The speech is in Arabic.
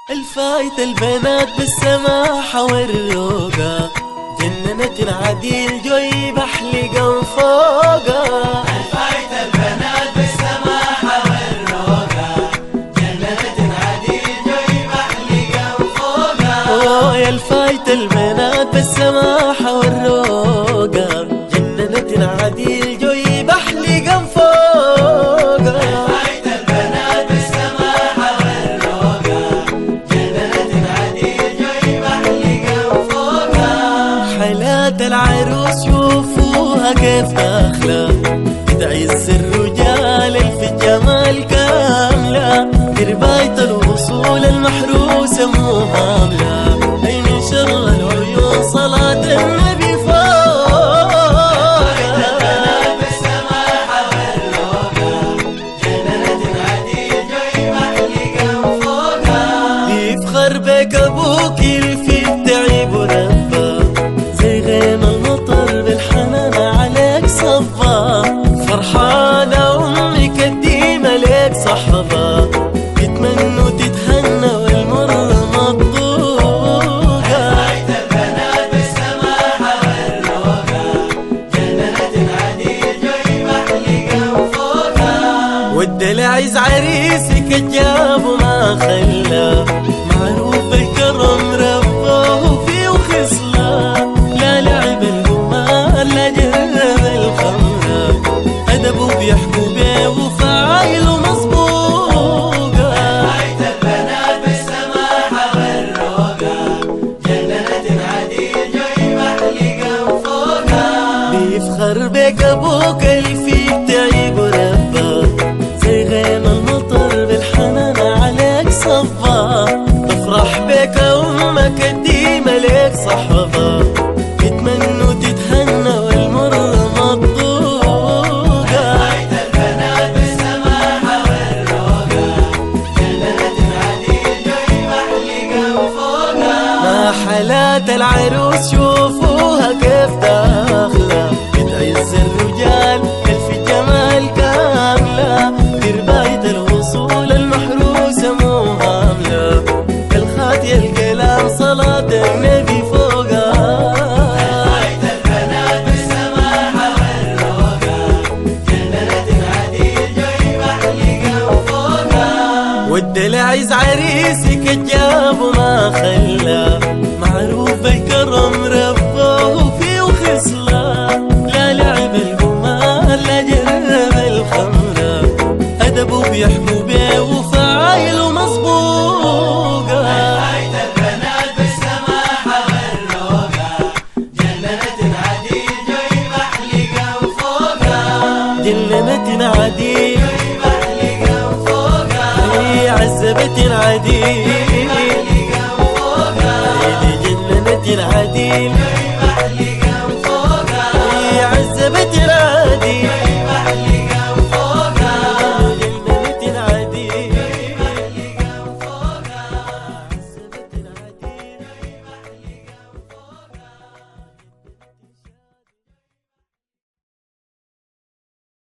الفايت البنات بالسماحة والروقة، جننت العديل جوي بحلقة فوقة. الفايت البنات بالسماحة والروقة، جننت العديل جوي بحلقة فوقة. يا الفايت البنات بالسماحة والروقة، جننت العديل جوي بحلقة فوقة. الفايت البنات بالسماحة والروقة، جننت العديل جوي بحلقة فوقة. حالات العروس شوفوها كيف داخلة، بتعز الرجال في الجمال كاملة. رباية الوصول المحروسة مو هاملة، أي من شر العيون صلاة النبي فوق. البنات بالسماحة والروقة، جننت العديل جوي بحلقة فوقة. يفخر بك أبوك في التعب وربى، زي غيم المطر بالحنان عليك صبا. فرحانة أمك الديمة ليك صحبة، يتمنوا تتهنى والمر مطبوقة. الفايت البنات بالسماحة والروقة، جننت العديل جوي بحلقة فوقة. والدلع يعز عريسك الجاب وما خلى، معروف بالكرم رباه فيه وخصله. لا لعب الجمال لا جرب الخمرة، أدبه بيحكوا بيه وفعايله مسبوقة. الفايت البنات بالسماحة والروقة، جننت العديل جوي بحلقة فوقة. بيفخر بك أبوك فيك تعيب ورباه، زي غيم المطر بالحنان عليك صبا. تفرح بك أمك الديمة ليك صحبة، يتمنوا تتهنى والمر مطبوقة. الفايت البنات بالسماحة والروقة، جننت العديل جوي بحلقة فوقة. ما حالات العروس شوفوها كيف داخلة، بتعز الرجال في جمال كاملة. برباية الوصول المحروسة مو هاملة، الخاتي الكلام صلاة النبي فوقها. الفايت البنات بالسماحة والروقة، جننت العديل جوي بحلقة فوقها. والدلع يعز عريسك الجاب وما خلى، معروف بالكرم رباه فيه وخصله. لا لعب الجمال لا جرب الخمرة، أدبه بيحكوا بيه وفعايله مسبوقة. الفايت البنات بالسماحة والروقة، جننت العديل جوي بحلقة فوقها. جننت العديل جوي بحلقة فوقها. هي عزبت العديل، بحلقة فوقها. هي جننت العديل جوي بحلقة فوقها. هي عزبت العديل.